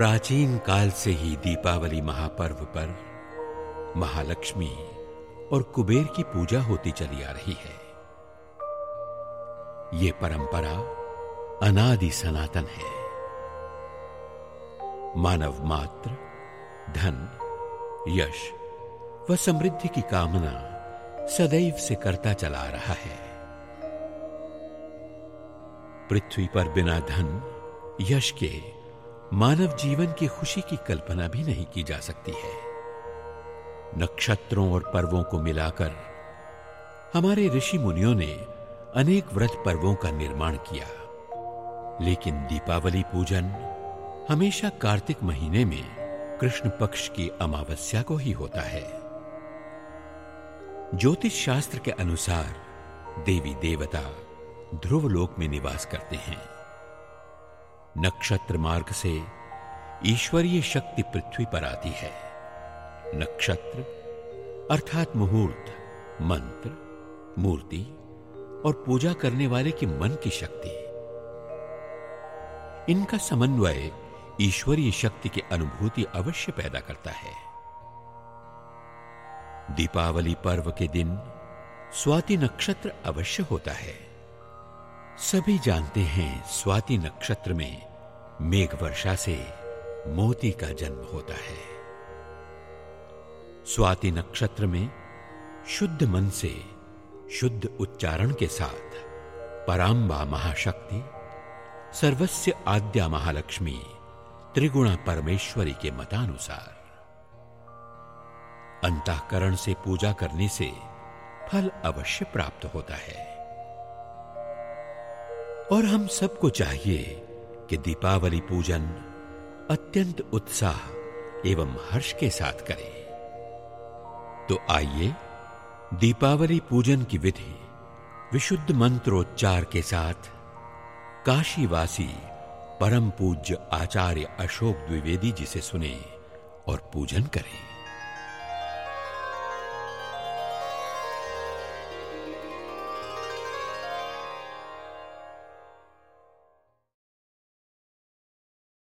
प्राचीन काल से ही दीपावली महापर्व पर महालक्ष्मी और कुबेर की पूजा होती चली आ रही है। ये परंपरा अनादि सनातन है। मानव मात्र धन, यश व समृद्धि की कामना सदैव से करता चला आ रहा है। पृथ्वी पर बिना धन, यश के मानव जीवन की खुशी की कल्पना भी नहीं की जा सकती है। नक्षत्रों और पर्वों को मिलाकर हमारे ऋषि मुनियों ने अनेक व्रत पर्वों का निर्माण किया, लेकिन दीपावली पूजन हमेशा कार्तिक महीने में कृष्ण पक्ष की अमावस्या को ही होता है। ज्योतिष शास्त्र के अनुसार देवी देवता ध्रुव लोक में निवास करते हैं। नक्षत्र मार्ग से ईश्वरीय शक्ति पृथ्वी पर आती है। नक्षत्र अर्थात मुहूर्त, मंत्र, मूर्ति और पूजा करने वाले के मन की शक्ति, इनका समन्वय ईश्वरीय शक्ति की अनुभूति अवश्य पैदा करता है। दीपावली पर्व के दिन स्वाति नक्षत्र अवश्य होता है। सभी जानते हैं स्वाति नक्षत्र में मेघ वर्षा से मोती का जन्म होता है। स्वाति नक्षत्र में शुद्ध मन से शुद्ध उच्चारण के साथ परांबा महाशक्ति, सर्वस्य आद्या महालक्ष्मी, त्रिगुणा परमेश्वरी के मतानुसार अंतःकरण से पूजा करने से फल अवश्य प्राप्त होता है। और हम सबको चाहिए कि दीपावली पूजन अत्यंत उत्साह एवं हर्ष के साथ करें। तो आइए दीपावली पूजन की विधि विशुद्ध मंत्रोच्चार के साथ काशीवासी परम पूज्य आचार्य अशोक द्विवेदी जी से सुने और पूजन करें।